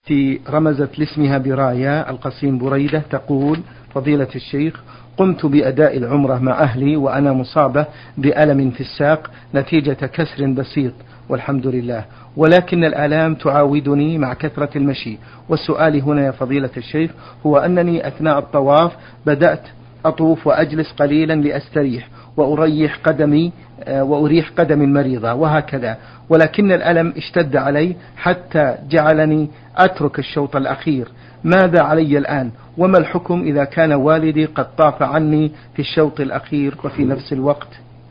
رمزت لاسمها برايا القصيم بريدة تقول: فضيلة الشيخ، قمت بأداء العمرة مع أهلي وأنا مصابة بألم في الساق نتيجة كسر بسيط والحمد لله، ولكن الآلام تعاودني مع كثرة المشي. والسؤال هنا يا فضيلة الشيخ هو أنني أثناء الطواف بدأت أطوف وأجلس قليلا لأستريح وأريح قدمي المريضة وهكذا، ولكن الألم اشتد علي حتى جعلني أترك الشوط الأخير. ماذا علي الآن؟ وما الحكم إذا كان والدي قد طاف عني في الشوط الأخير وفي نفس الوقت؟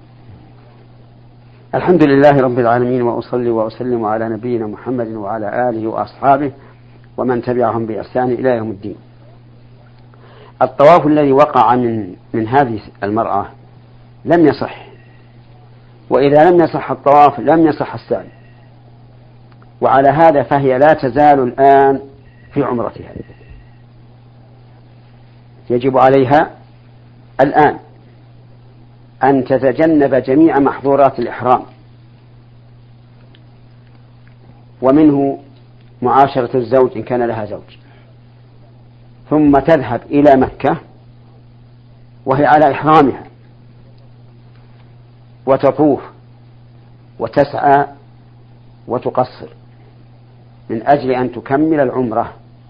الحمد لله رب العالمين، وأصلي وأسلم على نبينا محمد وعلى آله وأصحابه ومن تبعهم بإحسان إلى يوم الدين. الطواف الذي وقع من هذه المرأة لم يصح، وإذا لم يصح الطواف لم يصح السعي، وعلى هذا فهي لا تزال الآن في عمرتها. يجب عليها الآن أن تتجنب جميع محظورات الإحرام، ومنه معاشرة الزوج إن كان لها زوج، ثم تذهب إلى مكة وهي على إحرامها وتطوف وتسعى وتقصر من أجل أن تكمل العمرة،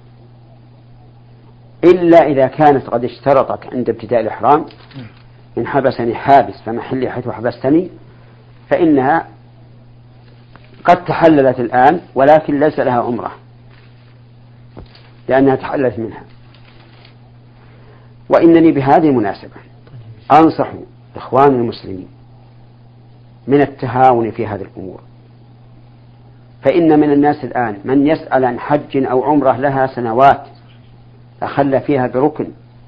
إلا إذا كانت قد اشترطت عند ابتداء الإحرام: إن حبسني حابس فمحلي حيث حبستني، فإنها قد تحللت الآن ولكن ليس لها عمرة لأنها تحللت منها. وإنني بهذه المناسبة أنصح إخوان المسلمين من التهاون في هذه الأمور، فإن من الناس الآن من يسأل عن حج أو عمرة لها سنوات أخل فيها بركن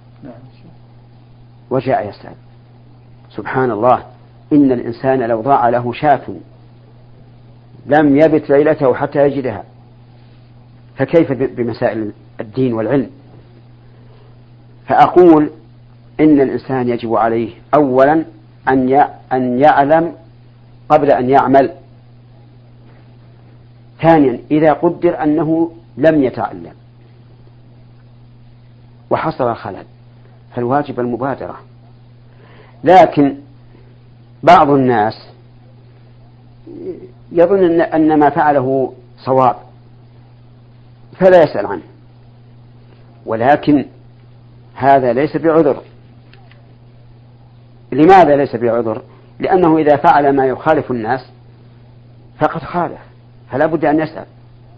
وجاء يسأل. سبحان الله، إن الإنسان لو ضاع له شاة لم يبت ليلته حتى يجدها، فكيف بمسائل الدين والعلم؟ فأقول إن الإنسان يجب عليه أولا أن يعلم قبل أن يعمل. ثانيا، إذا قدر أنه لم يتعلم وحصل خلل فالواجب المبادرة. لكن بعض الناس يظن أن ما فعله صواب فلا يسأل عنه، ولكن هذا ليس بعذر. لماذا ليس بعذر؟ لأنه إذا فعل ما يخالف الناس فقد خالف، فلا بد أن يسأل،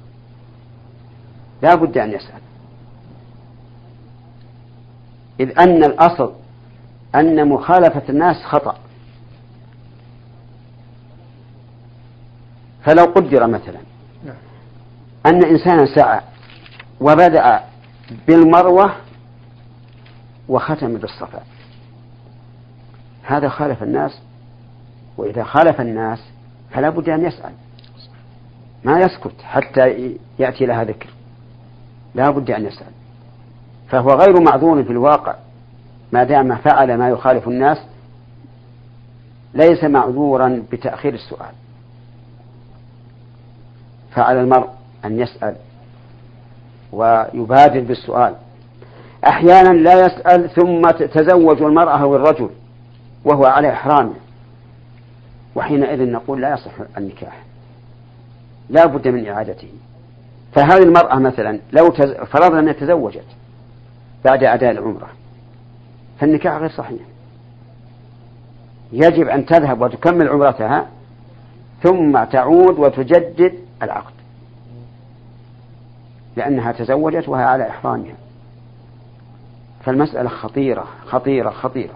لا بد أن يسأل، إذ أن الأصل أن مخالفة الناس خطأ. فلو قدر مثلا أن إنسانا سعى وبدأ بالمروة وختم بالصفا، هذا خالف الناس، وإذا خالف الناس فلا بد أن يسأل، ما يسكت حتى يأتي لها ذكر، لا بد أن يسأل. فهو غير معذور في الواقع ما دام فعل ما يخالف الناس، ليس معذورا بتأخير السؤال. فعلى المرء أن يسأل ويبادر بالسؤال. أحيانا لا يسأل ثم تزوج المرأة والرجل وهو على إحرامه، وحينئذ نقول لا يصح النكاح، لا بد من إعادته. فهذه المرأة مثلا لو فرضنا أنها تزوجت بعد أداء العمرة فالنكاح غير صحيح، يجب أن تذهب وتكمل عمرتها ثم تعود وتجدد العقد، لأنها تزوجت وهي على إحرامها. فالمسألة خطيرة خطيرة خطيرة.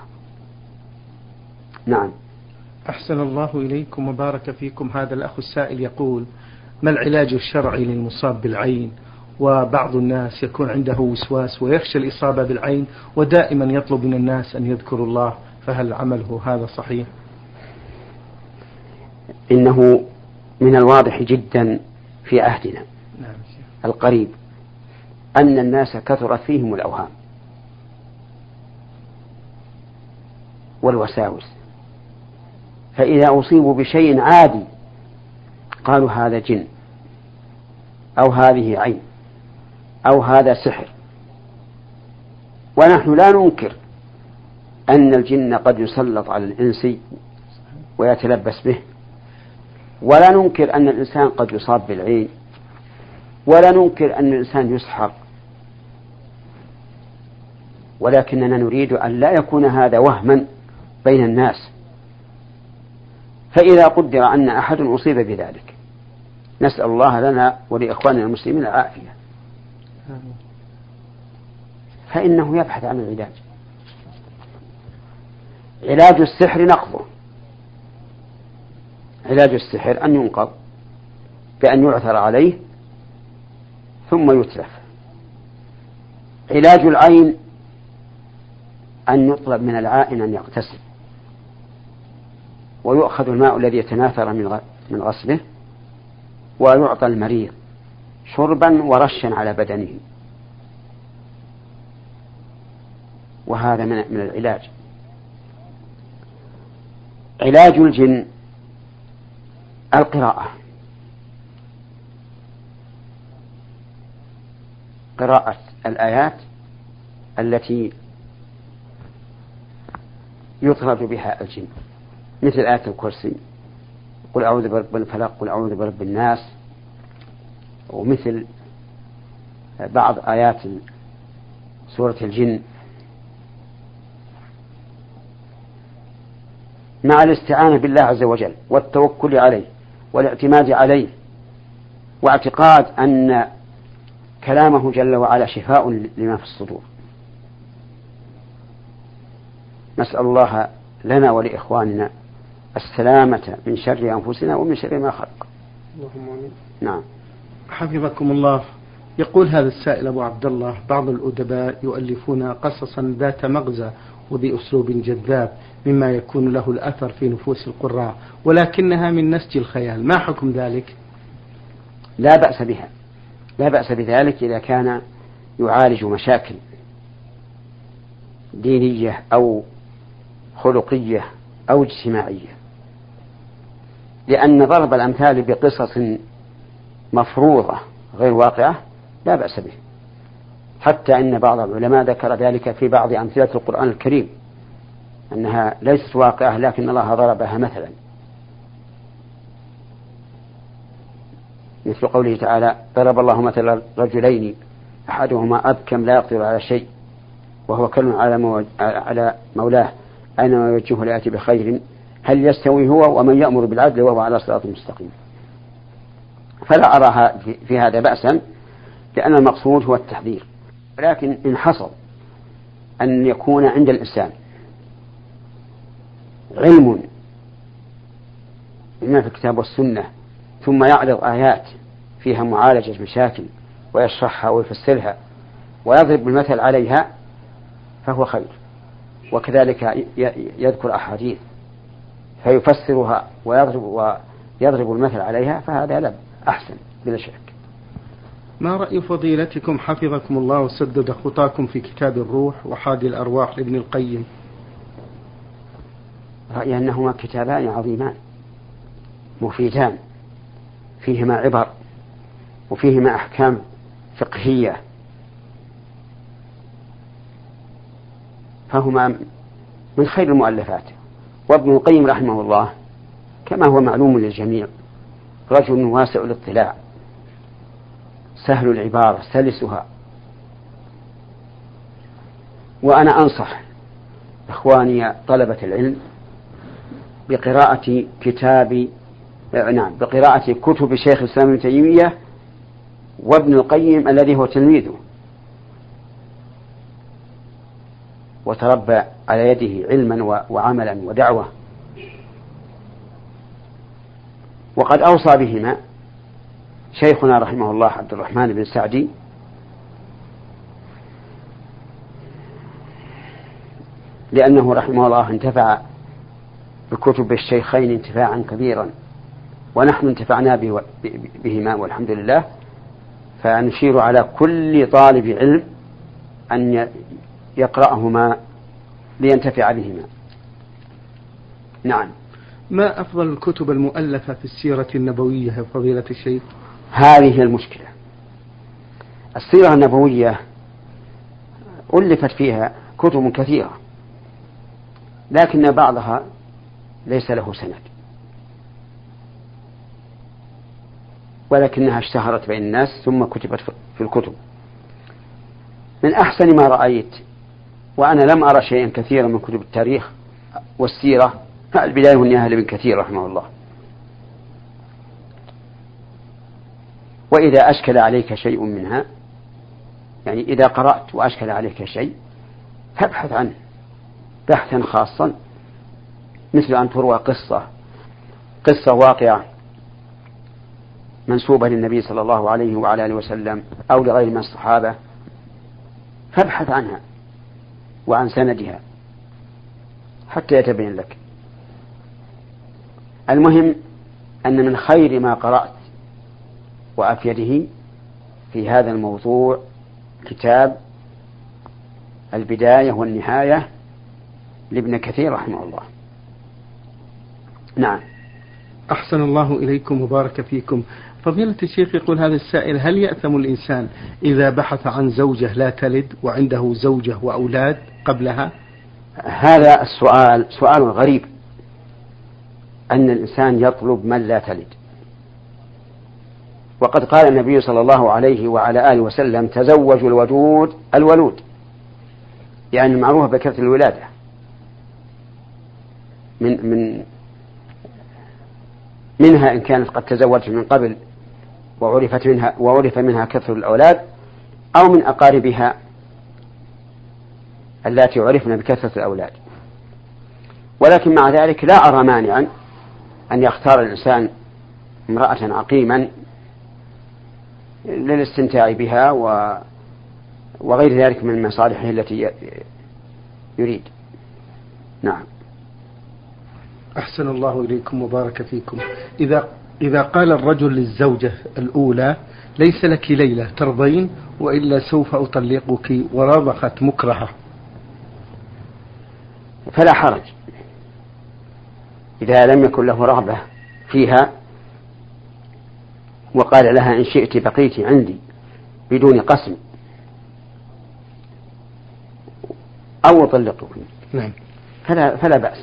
نعم. أحسن الله إليكم وبارك فيكم. هذا الأخ السائل يقول: ما العلاج الشرعي للمصاب بالعين؟ وبعض الناس يكون عنده وسواس ويخشى الإصابة بالعين ودائما يطلب من الناس أن يذكروا الله، فهل عمله هذا صحيح؟ إنه من الواضح جدا في عهدنا القريب أن الناس كثرت فيهم الأوهام والوساوس، فإذا أصيبوا بشيء عادي قالوا هذا جن أو هذه عين أو هذا سحر. ونحن لا ننكر أن الجن قد يسلط على الإنس ويتلبس به، ولا ننكر أن الإنسان قد يصاب بالعين، ولا ننكر أن الإنسان يسحر، ولكننا نريد أن لا يكون هذا وهما بين الناس. فإذا قدر أن أحد أصيب بذلك، نسأل الله لنا ولإخواننا المسلمين العافية، فإنه يبحث عن العلاج. علاج السحر نقضه. علاج السحر أن ينقض بأن يعثر عليه ثم يتلف. علاج العين أن يطلب من العائن أن يغتسل، ويؤخذ الماء الذي يتناثر من غسله ويعطى المريض شربا ورشا على بدنه، وهذا من العلاج. علاج الجن القراءة، قراءة الآيات التي يطرد بها الجن، مثل آية الكرسي، قل أعوذ برب الفلق، قل أعوذ برب الناس، ومثل بعض آيات سورة الجن، مع الاستعانة بالله عز وجل والتوكل عليه والاعتماد عليه، واعتقاد أن كلامه جل وعلا شفاء لما في الصدور. نسأل الله لنا ولإخواننا السلامة من شر أنفسنا ومن شر ما خلق. اللهم آمين. نعم. حفظكم الله. يقول هذا السائل أبو عبد الله: بعض الأدباء يؤلفون قصصا ذات مغزى وبأسلوب جذاب مما يكون له الأثر في نفوس القراء، ولكنها من نسج الخيال، ما حكم ذلك؟ لا بأس بها، لا بأس بذلك إذا كان يعالج مشاكل دينية أو خلقية أو اجتماعية، لأن ضرب الأمثال بقصص مفروضة غير واقعة لا بأس به، حتى إن بعض العلماء ذكر ذلك في بعض أمثلة القرآن الكريم أنها ليست واقعة لكن الله ضربها مثلا، مثل قوله تعالى: ضرب الله مثلا رجلين أحدهما أبكم لا يقدر على شيء وهو كل على مولاه أينما يوجهه لا يأتي بخير هل يستوي هو ومن يأمر بالعدل وهو على صراط مستقيم. فلا أراها في هذا بأسا، لأن المقصود هو التحذير. ولكن إن حصل أن يكون عند الإنسان علم بما في الكتاب والسنة ثم يعرض آيات فيها معالجة مشاكل ويشرحها ويفسرها ويضرب المثل عليها فهو خير، وكذلك يذكر أحاديث فيفسرها ويضرب المثل عليها، فهذا لا أحسن بلا شك. ما رأي فضيلتكم حفظكم الله وسدد خطاكم في كتاب الروح وحادي الأرواح لابن القيم؟ رأيي أنهما كتابان عظيمان مفيدان، فيهما عبر وفيهما أحكام فقهية، فهما من خير المؤلفات. وابن القيم رحمه الله كما هو معلوم للجميع رجل واسع الاطلاع سهل العبارة سلسها، وأنا أنصح إخواني طلبة العلم بقراءة كتب شيخ الإسلام ابن تيمية وابن القيم الذي هو تلميذه وتربى على يده علما وعملا ودعوة، وقد أوصى بهما شيخنا رحمه الله عبد الرحمن بن سعدي لأنه رحمه الله انتفع بكتب الشيخين انتفاعا كبيرا، ونحن انتفعنا بهما والحمد لله. فنشير على كل طالب علم أن يقرأهما لينتفع بهما. نعم. ما أفضل الكتب المؤلفة في السيرة النبوية يا فضيلة الشيخ؟ هذه المشكلة، السيرة النبوية ألفت فيها كتب كثيرة، لكن بعضها ليس له سند، ولكنها اشتهرت بين الناس ثم كتبت في الكتب. من أحسن ما رأيت، وأنا لم أرى شيئا كثيرا من كتب التاريخ والسيرة، البداية والنهاية لابن كثير رحمه الله. وإذا أشكل عليك شيء منها، يعني إذا قرأت وأشكل عليك شيء فابحث عنه بحثا خاصا، مثل أن تروى قصة واقعة منسوبة للنبي صلى الله عليه وعلى آله وسلم أو لغير من الصحابة، فابحث عنها وعن سندها حتى يتبين لك. المهم أن من خير ما قرأت وأفيده في هذا الموضوع كتاب البداية والنهاية لابن كثير رحمه الله. نعم. أحسن الله إليكم وبارك فيكم. فضيلة الشيخ، يقول هذا السائل: هل يأثم الإنسان إذا بحث عن زوجة لا تلد وعنده زوجة وأولاد قبلها؟ هذا السؤال سؤال غريب، أن الإنسان يطلب من لا تلد، وقد قال النبي صلى الله عليه وعلى آله وسلم: تزوجوا الودود الولود، يعني المعروف بكثرة الولادة. منها إن كانت قد تزوجت من قبل وعرف منها كثر الأولاد، أو من أقاربها التي عرفن بكثرة الأولاد. ولكن مع ذلك لا أرى مانعا أن يختار الإنسان امرأة عقيما للاستمتاع بها وغير ذلك من مصالحه التي يريد. نعم. أحسن الله إليكم وبارك فيكم. إذا قال الرجل للزوجة الأولى: ليس لك ليلة ترضين وإلا سوف أطلقك، ورضخت مكرهة، فلا حرج إذا لم يكن له رغبة فيها، وقال لها: إن شئت بقيت عندي بدون قسم أو أطلقك. نعم. فلا بأس.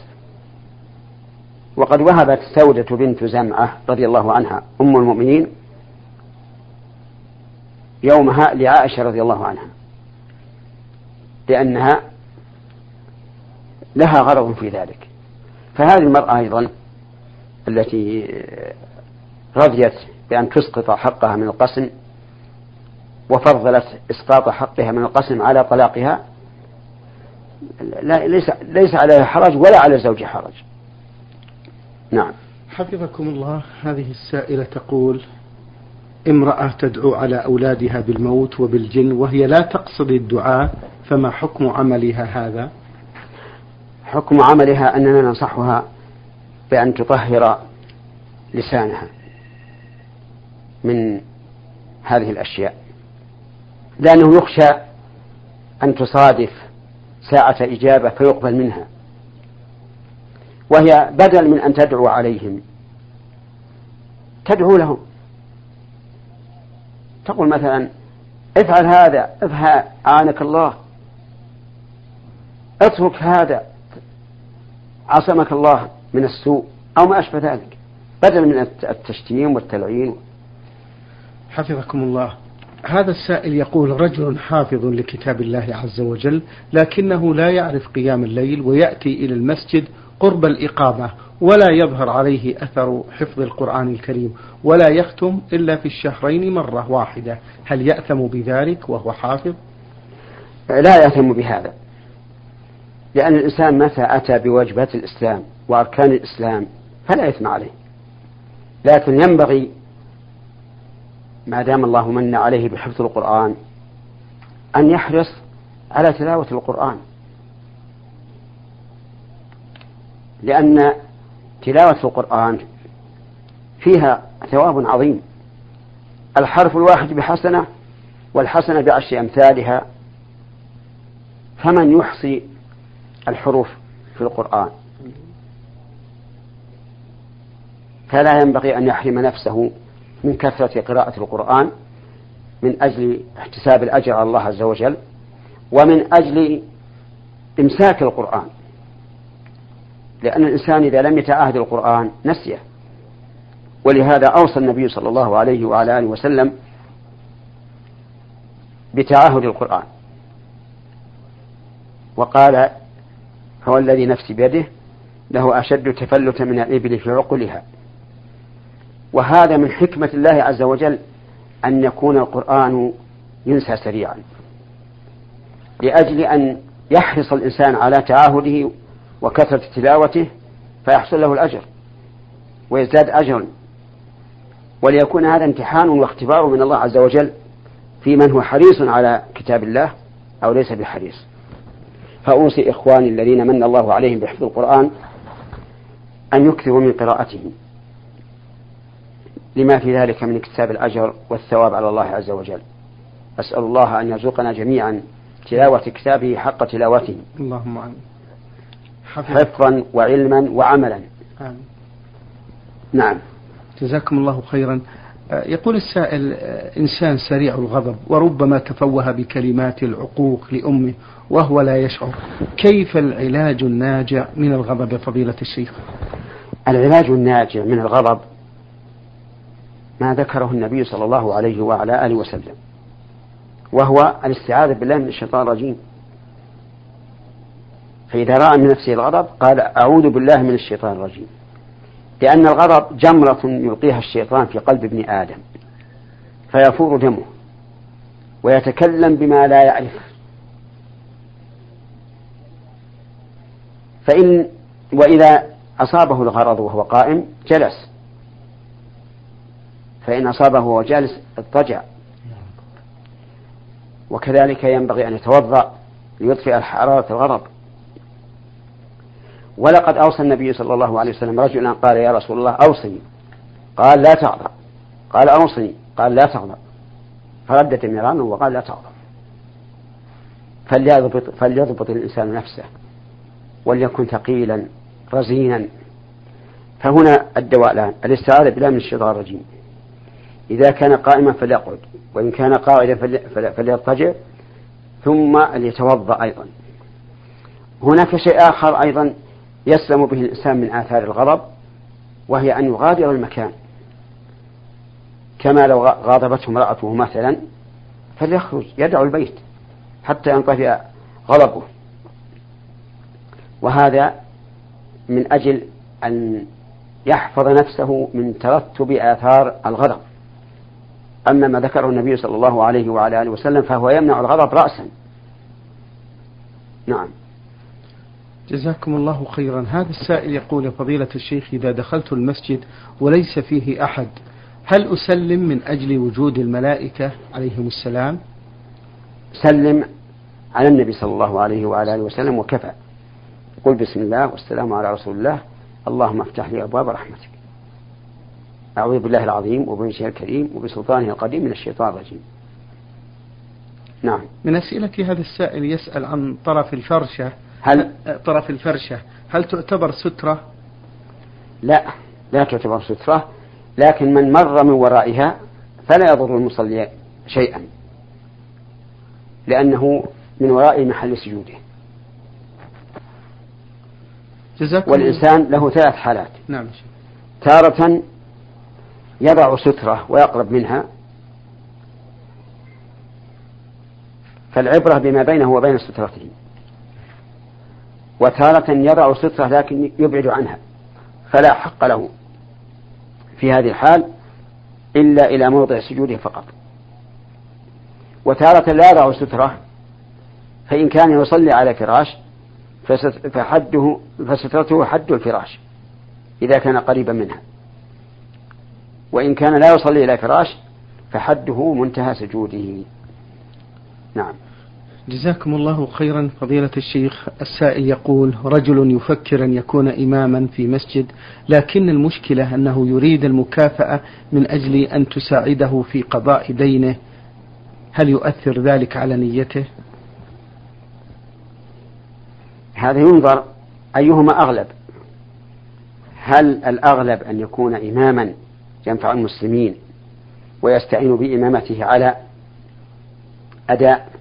وقد وهبت سودة بنت زمعة رضي الله عنها أم المؤمنين يومها لعائشة رضي الله عنها، لأنها لها غرض في ذلك. فهذه المرأة أيضا التي رضيت بأن تسقط حقها من القسم وفضلت إسقاط حقها من القسم على طلاقها، ليس عليها حرج ولا على الزوج حرج. نعم. حفظكم الله. هذه السائلة تقول: امرأة تدعو على أولادها بالموت وبالجن وهي لا تقصد الدعاء، فما حكم عملها هذا؟ حكم عملها أننا ننصحها بأن تطهر لسانها من هذه الأشياء، لأنه يخشى أن تصادف ساعة إجابة فيقبل منها، وهي بدل من أن تدعو عليهم تدعو لهم، تقول مثلا: افعل هذا، افعل أعانك الله، اترك هذا عصمك الله من السوء، أو ما أشبه ذلك، بدل من التشتيم والتلعين. حفظكم الله. هذا السائل يقول: رجل حافظ لكتاب الله عز وجل، لكنه لا يعرف قيام الليل، ويأتي إلى المسجد قرب الإقامة ولا يظهر عليه أثر حفظ القرآن الكريم، ولا يختم إلا في الشهرين مرة واحدة، هل يأثم بذلك وهو حافظ؟ لا يأثم بهذا، لأن الإنسان متى أتى بواجبات الإسلام وأركان الإسلام فلا إثم عليه، لكن ينبغي ما دام الله من عليه بحفظ القرآن أن يحرص على تلاوة القرآن، لأن تلاوة القرآن فيها ثواب عظيم، الحرف الواحد بحسنة، والحسنة بعشر أمثالها، فمن يحصي الحروف في القرآن فلا ينبغي أن يحرم نفسه من كثرة قراءة القرآن، من أجل احتساب الأجر على الله عز وجل، ومن أجل إمساك القرآن، لأن الإنسان إذا لم يتعاهد القرآن نسيه. ولهذا أوصى النبي صلى الله عليه وعلى آله وسلم بتعاهد القرآن، وقال: هو الذي نفسي بيده له أشد تفلتا من الإبل في عقلها. وهذا من حكمة الله عز وجل أن يكون القرآن ينسى سريعا، لأجل أن يحرص الإنسان على تعاهده وكثرة تلاوته فيحصل له الأجر ويزداد أجرا، وليكون هذا امتحان واختبار من الله عز وجل في من هو حريص على كتاب الله أو ليس بحريص. فأوصي إخواني الذين من الله عليهم بحفظ القرآن أن يكثروا من قراءته، لما في ذلك من اكتساب الأجر والثواب على الله عز وجل. أسأل الله أن يرزقنا جميعا تلاوة كتابه حق تلاوته، اللهم آمين، حفظا وعلما وعملا. آمين. نعم. جزاكم الله خيرا. يقول السائل: إنسان سريع الغضب وربما تفوه بكلمات العقوق لأمه وهو لا يشعر، كيف العلاج الناجع من الغضب يا فضيلة الشيخ؟ العلاج الناجع من الغضب ما ذكره النبي صلى الله عليه وعلى آله وسلم، وهو الاستعاذة بالله من الشيطان الرجيم. فإذا رأى من نفسه الغضب قال: أعوذ بالله من الشيطان الرجيم، لأن الغضب جمرة يلقيها الشيطان في قلب ابن آدم فيفور دمه ويتكلم بما لا يعرف. وإذا أصابه الغرض وهو قائم جلس، فإن أصابه وهو جالس اضطجع. وكذلك ينبغي أن يتوضأ ليطفئ حرارة الغضب. ولقد أوصى النبي صلى الله عليه وسلم رجلا قال: يا رسول الله أوصني، قال: لا تغضب، قال: أوصني، قال: لا تغضب، فردد مرارا وقال: لا تغضب. فليضبط الإنسان نفسه وليكن ثقيلا رزينا. فهنا الدواء الآن الاستعاذة بالله من الشيطان الرجيم. إذا كان قائما فليقعد، وإن كان قاعدا فليضطجع، ثم ليتوضأ أيضا. هناك شيء آخر أيضا يسلم به الإنسان من آثار الغضب، وهي أن يغادر المكان، كما لو غاضبته امرأته مثلا فليخرج يدعو البيت حتى ينطفئ غضبه، وهذا من أجل أن يحفظ نفسه من ترتب آثار الغضب. أما ما ذكره النبي صلى الله عليه وعلى آله وسلم فهو يمنع الغضب رأسا. نعم. جزاكم الله خيرا. هذا السائل يقول: يا فضيلة الشيخ، إذا دخلت المسجد وليس فيه أحد هل أسلم من أجل وجود الملائكة عليهم السلام؟ سلم على النبي صلى الله عليه وعلى آله وسلم وكفى. قل بسم الله والسلام على رسول الله، اللهم افتح لي أبواب رحمتك، أعوذ بالله العظيم وبوجهه الكريم وبسلطانه القديم من الشيطان الرجيم. نعم. من أسئلة هذا السائل يسأل عن طرف الفرشة. طرف الفرشة هل تعتبر سترة؟ لا تعتبر سترة، لكن من مر من ورائها فلا يضر المصلي شيئا، لأنه من وراء محل سجوده. والإنسان له 3 حالات. نعم. تارة يضع سترة ويقرب منها، فالعبرة بما بينه وبين سترته. وتارة يضع سترة لكن يبعد عنها، فلا حق له في هذه الحال إلا إلى موضع سجوده فقط. وتارة لا يضع سترة، فإن كان يصلي على فراش فسترته حد الفراش إذا كان قريبا منها، وإن كان لا يصلي إلى فراش فحده منتهى سجوده. نعم. جزاكم الله خيرا فضيلة الشيخ. السائل يقول: رجل يفكر أن يكون إماما في مسجد، لكن المشكلة أنه يريد المكافأة من أجل أن تساعده في قضاء دينه، هل يؤثر ذلك على نيته؟ هذا ينظر أيهما أغلب. هل الأغلب أن يكون إماما ينفع المسلمين ويستعين بإمامته على أداء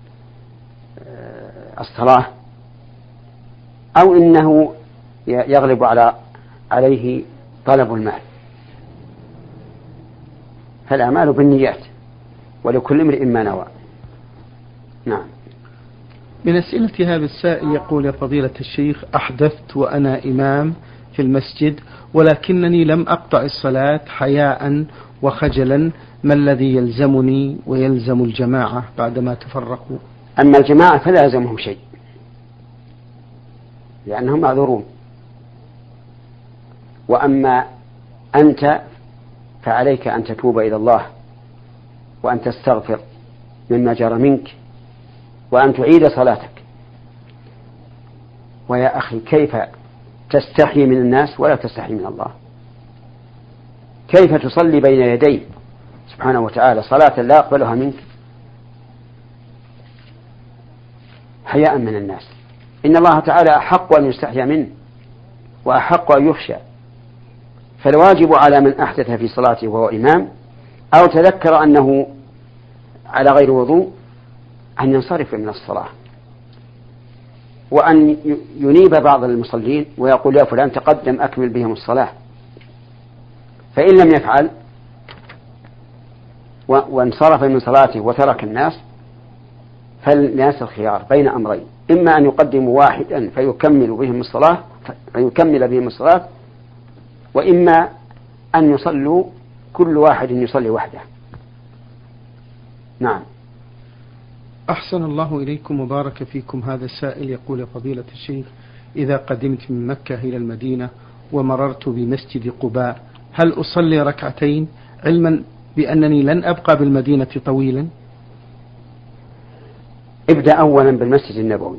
الصلاة، أو إنه يغلب عليه طلب المال. فالأعمال بالنيات ولكل امرئ ما نوى. نعم. من أسئلة هذا السائل يقول: يا فضيلة الشيخ، أحدثت وأنا إمام في المسجد ولكنني لم أقطع الصلاة حياء وخجلا، ما الذي يلزمني ويلزم الجماعة بعدما تفرقوا؟ أما الجماعة فلا يلزمهم شيء لأنهم معذورون، وأما أنت فعليك أن تتوب إلى الله وأن تستغفر مما جرى منك وأن تعيد صلاتك. ويا أخي، كيف تستحي من الناس ولا تستحي من الله؟ كيف تصلي بين يديه سبحانه وتعالى صلاة لا يقبلها منك حياء من الناس؟ إن الله تعالى أحق أن يستحيا منه وأحق أن يخشى. فالواجب على من أحدث في صلاته وهو إمام أو تذكر أنه على غير وضوء أن ينصرف من الصلاة، وأن ينيب بعض المصلين ويقول: يا فلان تقدم أكمل بهم الصلاة. فإن لم يفعل وانصرف من صلاته وترك الناس، فالناس الخيار بين أمرين: إما أن يقدموا واحدا فيكمل بهم الصلاة، وإما أن يصلوا كل واحد يصلي وحده. نعم. أحسن الله إليكم وبارك فيكم. هذا السائل يقول: يا فضيلة الشيخ، إذا قدمت من مكة إلى المدينة ومررت بمسجد قباء، هل أصلي ركعتين علما بأنني لن أبقى بالمدينة طويلا؟ ابدأ أولا بالمسجد النبوي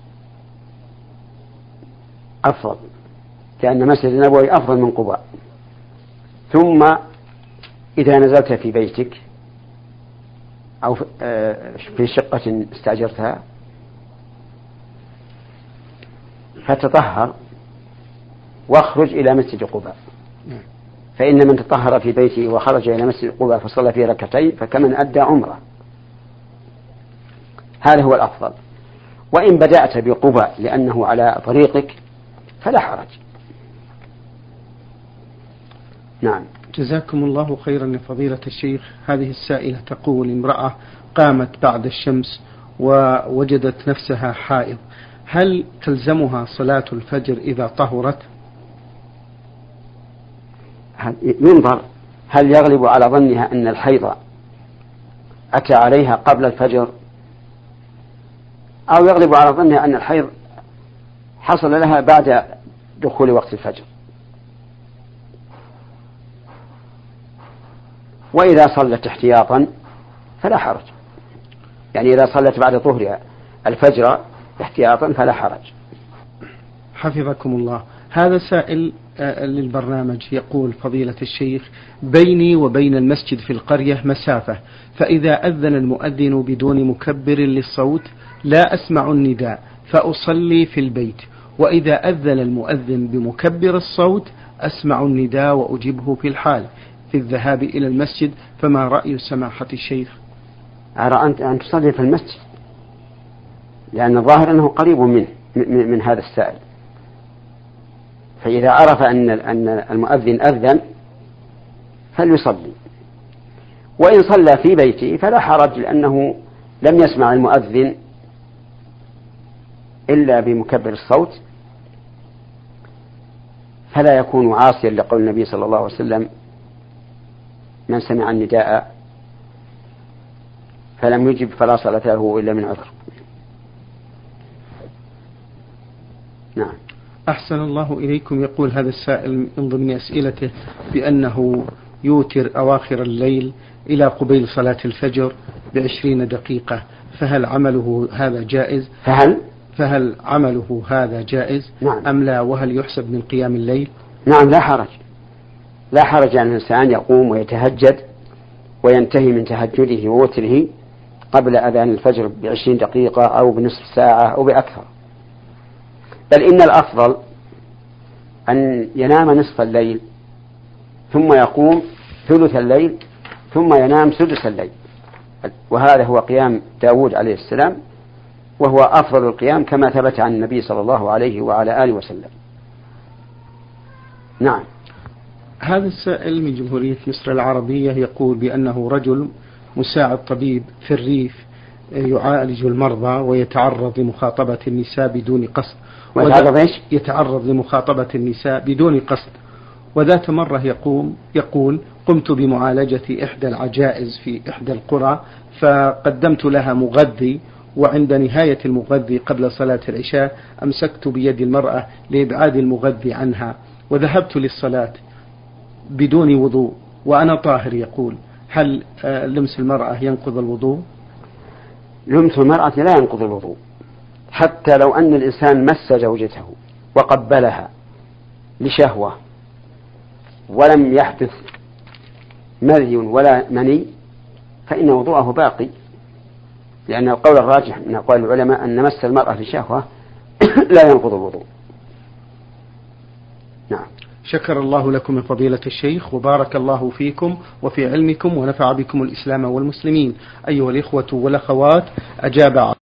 أفضل، لأن المسجد النبوي أفضل من قباء. ثم إذا نزلت في بيتك أو في شقة استأجرتها فتطهر واخرج إلى مسجد قباء، فإن من تطهر في بيته وخرج إلى مسجد قباء فصلى فيه ركعتين فكمن أدى عمره. هذا هو الأفضل. وإن بدأت بقباء لأنه على طريقك فلا حرج. نعم. جزاكم الله خيرا يا فضيلة الشيخ. هذه السائلة تقول: امرأة قامت بعد الشمس ووجدت نفسها حائض، هل تلزمها صلاة الفجر إذا طهرت؟ ينظر هل يغلب على ظنها أن الحيض أتى عليها قبل الفجر، أو يغلب على ظنها أن الحيض حصل لها بعد دخول وقت الفجر. وإذا صلت احتياطا فلا حرج، يعني إذا صلت بعد ظهرها الفجر احتياطا فلا حرج. حفظكم الله. هذا سائل للبرنامج يقول: فضيلة الشيخ، بيني وبين المسجد في القرية مسافة، فإذا أذن المؤذن بدون مكبر للصوت لا أسمع النداء فأصلي في البيت، وإذا أذن المؤذن بمكبر الصوت أسمع النداء وأجيبه في الحال في الذهاب إلى المسجد، فما رأي سماحة الشيخ؟ أرى أن تصلي في المسجد، لأن الظاهر أنه قريب من هذا السائل. فإذا عرف أن المؤذن أذن فليصلي، وإن صلى في بيته فلا حرج، لأنه لم يسمع المؤذن إلا بمكبر الصوت، فلا يكون عاصيا لقول النبي صلى الله عليه وسلم: من سمع النداء فلم يجب فلا صلاة له إلا من عذر. نعم. أحسن الله إليكم. يقول هذا السائل من ضمن أسئلته بأنه يوتر أواخر الليل إلى قبيل صلاة الفجر ب20 دقيقة، فهل عمله هذا جائز؟ فهل عمله هذا جائز؟ نعم. أم لا؟ وهل يحسب من قيام الليل؟ نعم، لا حرج. لا حرج أن الإنسان يقوم ويتهجد وينتهي من تهجده ووتره قبل أذان الفجر ب20 دقيقة أو بنصف ساعة أو بأكثر، بل إن الأفضل أن ينام نصف الليل ثم يقوم ثلث الليل ثم ينام سدس الليل، وهذا هو قيام داود عليه السلام، وهو أفضل القيام كما ثبت عن النبي صلى الله عليه وعلى آله وسلم. نعم. هذا السائل من جمهورية مصر العربية يقول بأنه رجل مساعد طبيب في الريف يعالج المرضى ويتعرض لمخاطبة النساء بدون قصد. يتعرض لمخاطبة النساء بدون قصد. وذات مرة يقول قمت بمعالجة إحدى العجائز في إحدى القرى، فقدمت لها مغذي، وعند نهاية المغذي قبل صلاة العشاء أمسكت بيد المرأة لإبعاد المغذي عنها، وذهبت للصلاة بدون وضوء وأنا طاهر. يقول هل لمس المرأة ينقض الوضوء؟ لمس المرأة لا ينقض الوضوء، حتى لو أن الإنسان مس زوجته وقبلها لشهوة ولم يحدث مذي ولا مني فإن وضوءه باقي، لأن القول الراجح من أقوال العلماء أن مس المرأة لشهوة لا ينقض الوضوء. نعم. شكر الله لكم من فضيلة الشيخ، وبارك الله فيكم وفي علمكم، ونفع بكم الإسلام والمسلمين. أيها الإخوة والأخوات، أجاب